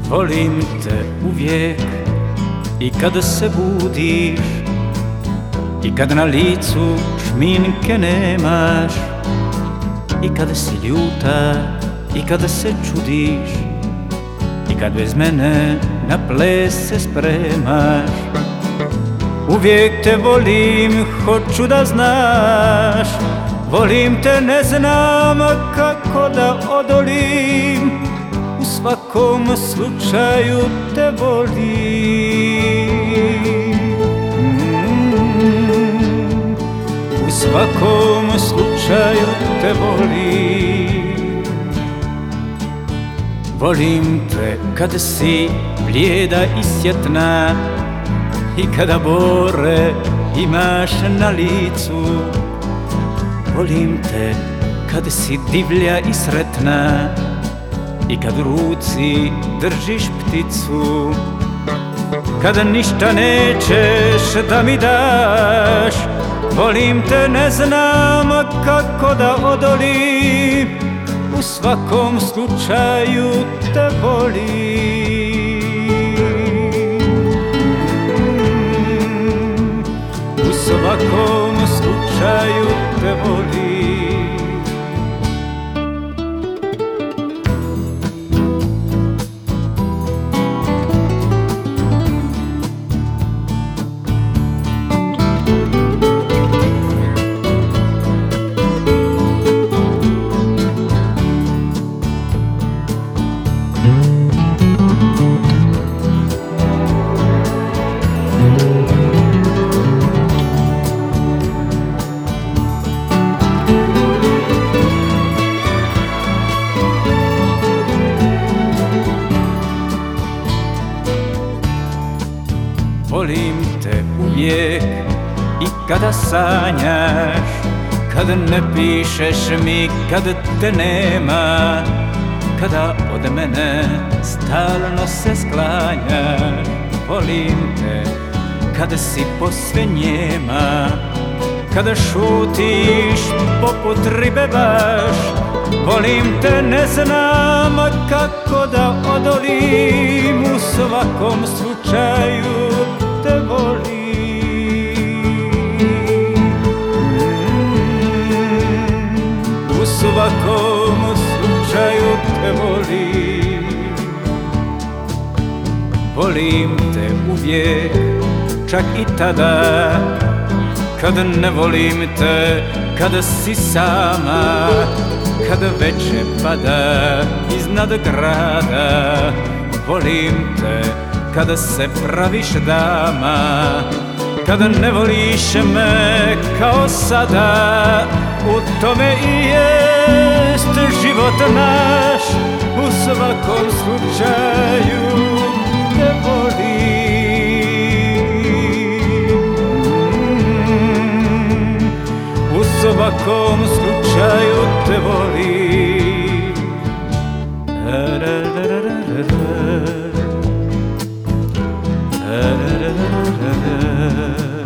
Volim te uvijek i kada se budiš i kad na licu šminke nemaš i kada si ljuta i kada se čudiš i kad bez mene na ples se spremaš. Uvijek te volim, hoću da znaš, volim te, ne znam kako da odolim, u svakom slučaju te volim. U svakom slučaju te volim. Volim te kada si blijeda i sjetna i kada bore imaš na licu. Volim te kada si divlja i sretna i kad u ruci držiš pticu. Kada ništa nećeš da mi daš, volim te, ne znam kako da odolim, u svakom slučaju te volim. U svakom slučaju te volim. Volim te uvijek i kada sanjaš, kada ne pišeš mi, kada te nema, kada od mene stalno se sklanjaš. Volim te kada si posve njema, kada šutiš poput ribe baš. Volim te, ne znam kako da odolim, u svakom slučaju te volim. U svakom slučaju te volim. Volim te uvijek, čak i tada kada ne volim te, kada si sama, kada veče pada iznad grada. Volim te kada se praviš dama, kada ne voliš me kao sada. U tome i jest život naš, u svakom slučaju te volim. U svakom slučaju te volim.